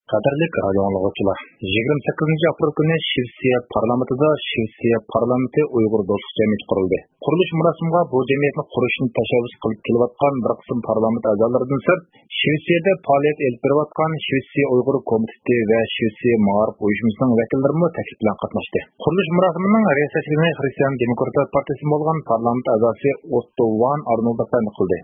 Qadrlik radio anglaguvchilar, 28 aprel kuni Shvetsiya parlamentida Shvetsiya parlamenti Uyg'ur do'stlik jamiyati qurildi. Qurilish murosimiga bu jamiyatni qurishni tashabbus qilib kelayotgan bir qism parlament a'zolaridan so'ng Shvetsiyada faoliyat olib berayotgan Shvetsiya Uyg'ur komiteti va Shvetsiya ma'arif uyushmasining vakillari taklif bilan qatnashdi. Qurilish murosimining riyosatchiligi Xristian Demokratlar partiyasi bo'lgan parlament a'zosi Otto van Arnold qildi.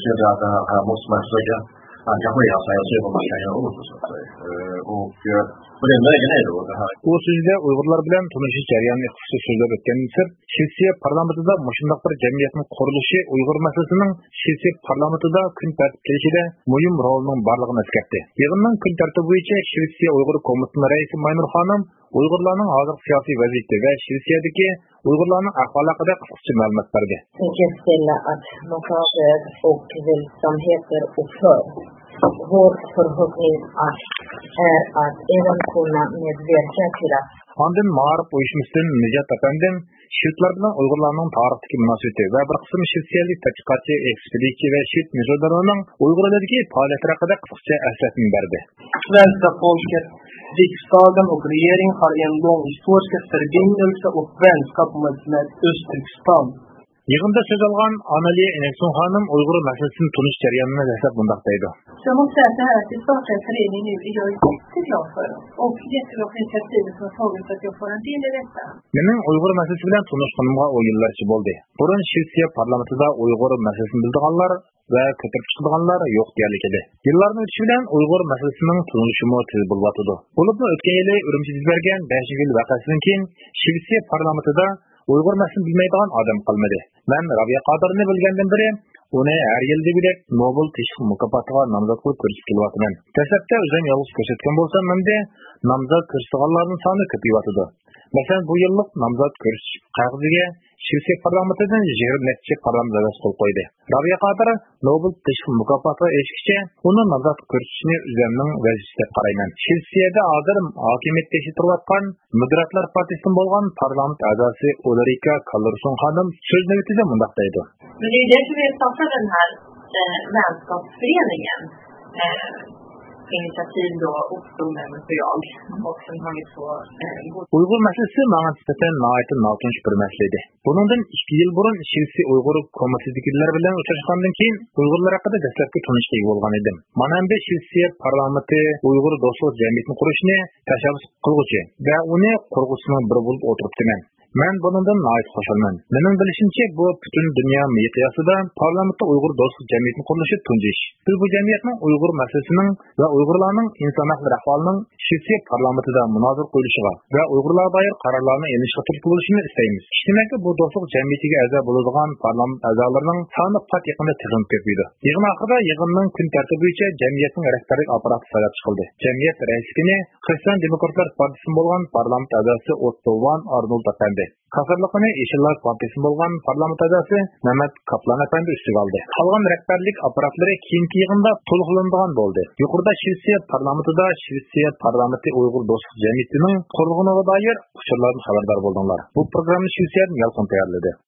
U sizde Uyg'urlar bilan tanishish jarayonini xususiy so'zlab o'tgandan so'ng Shvetsiya parlamentida mushundaq bir jamiyatning qurilishi Uyg'ur masalasining Shvetsiya parlamentida kun tartib kelishida muhim rolning borligini eslatdi. Yig'inning kun tartibi bo'yicha Shvetsiya Uyg'ur komitetining raisi Maynur xonim Uyg'urlarning hozir siyosiy vaziyati va Shvetsiyadagi Uyg'urlarning ahvoli haqida qisqacha ma'lumot berdi. Vår förhoppning är att även kunna medverka till att Ondan ma'arif uyushmasidan Nijat apandan Shvetlar bilan Uyg'urlarning tarixdagi munosabati va bir qism shvetsiyalik tadqiqotchi, ekspeditsiya va Shvet mezodlarining Uyg'urlardagi faoliyatlari haqida qisqacha eslatma berdi. Svenska folket, riksdagen och regeringen har en lång historisk förbindelse och vänskap med Östturkestan. Yig'inda so'z olgan Analiya Enekson xonim Uyg'ur masalasini tunish jarayonini eslab bunday deydi. Så jag måste säga så här att det startar en förening nu är jag jätteglad för och jätteglad för initiativet som har tagit för att jag får en del i detta. Mening Uyg'ur masalasi bilan tanishganimga o'yinlarchi bo'ldi. Burun Shvetsiya parlamentida Uyg'ur masalasini bildiganlar va ko'tarib chiqadiganlar yo'q deyarli edi. Yillarning o'tishi bilan Uyg'ur masalasining tunishimi tez bo'lyotdi. Bo'lib o'tgan yili Urumchida bergan 5-yil vaqasidan keyin Shvetsiya parlamentida Uyg'ur masalasini bilmaydigan odam qolmadi. Men Rabiya Qodirni bilgandan beri uni har yildagidek Nobel tinchlik mukofotiga nomzod qilib ko'rsatib kelyapman. Dastlabda o'zim yolg'iz ko'rsatgan bo'lsam, menda nomzod ko'rsatganlarning soni ko'payyotdi. Masalan, bu yillik nomzod ko'rsatish qog'oziga Shvetsiya parlamentidan 20 necha parlament a'zosi qo'l qo'ydi. Rabiya Qodir Nobel tinchlik mukofotiga erishishga uni nomzod ko'rsatishni o'zimning vazifasi deb qarayman. Shvetsiyada hozir hokimiyat tashkilotlayotgan Migrantlar partiyasidan bo'lgan parlament a'zosi Ulrika Karlsson xonim so'z navbatida bunday deydi. Men det är därför vi startar den här vänskapsföreningen. Initiativ då uppstod för jag och sen har vi så Uyg'ur masalasi menga nisbatan notinch bir masala edi. Buningdan 2 yil burun Shvetsiya Uyg'ur komitetidagilar bilan uchrashgandan keyin Uyg'urlar haqida dastlabki tanishlik bo'lgan edim. Mana endi Shvetsiya parlamenti Uyg'ur do'stlik jamiyatini qurishni tashabbus qilguvchi va uni qurg'uchining biri bo'lib o'tiribman. Men bundan nəhayət xoşalman. Mening bilishimcha bu butun dunyo miqyosida parlamentda Uyg'ur do'stlik jamiyatini qurishi tunji ish. Biz bu jamiyatning Uyg'ur masalasining va Uyg'urlarning inson huquqlari ahvolining Shvetsiya parlamentida munozara qo'yilishiga va Uyg'urlar doir qarorlarni elishga turtki bo'lishini istaymiz. Demakki, bu do'stlik jamiyatiga a'zo bo'ladigan parlament a'zolarining soni qat yaqinda tizim ko'paydi. Yig'in oxirida yig'inning kun tartibi bo'yicha jamiyatning rahbarlik apparati saylab chiqildi. Jamiyat raisligini Xristian Demokratlar partiyasi bo'lgan parlament a'zosi Otto van Arnold apandi. Qasırlıqını Yeşillar partiyasi bo'lgan parlament a'zosi Mehmet Kaplan apandi ustiga oldi. Qolgan rahbarlik apparatlari keyingi yig'inda to'liqlanadigan bo'ldi. Yuqorida Shvetsiya parlamentida Shvetsiya parlamenti Uyg'ur do'stlik jamiyatining qurilganiga doir uchurlardan xabardor bo'ldinglar. Bu programmani Shvetsiyadan yalqin tayyorladi.